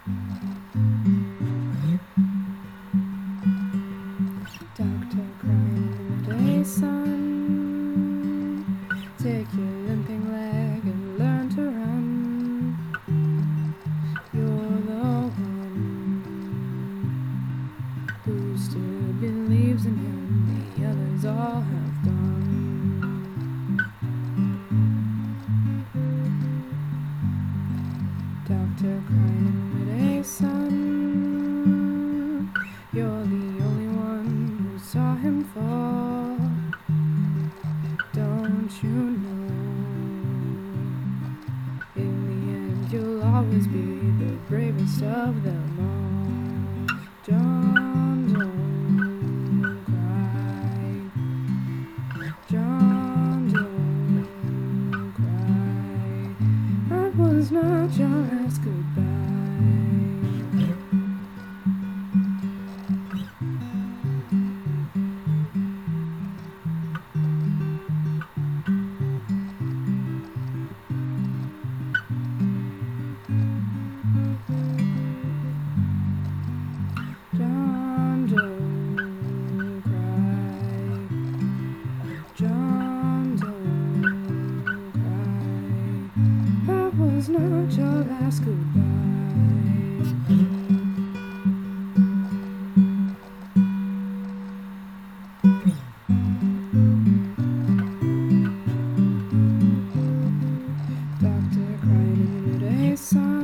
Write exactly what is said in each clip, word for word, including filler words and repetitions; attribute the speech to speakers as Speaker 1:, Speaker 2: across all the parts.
Speaker 1: Doctor crying in the day sun. Take your limping leg and learn to run. You're the one who still believes in him. The others all have gone. Doctor crying in the day sun. You're the only one who saw him fall. Don't you know? In the end, you'll always be the bravest of them all. John, don't cry. John, don't cry. That was not your last goodbye. John, don't cry. John, don't cry. That was not your last goodbye. Doctor crying in the day sun.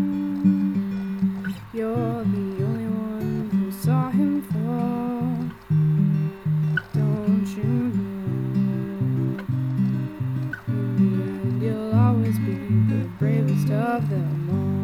Speaker 1: You're the only one who saw him fall. Don't you know? In the end, you'll always be the bravest of them all.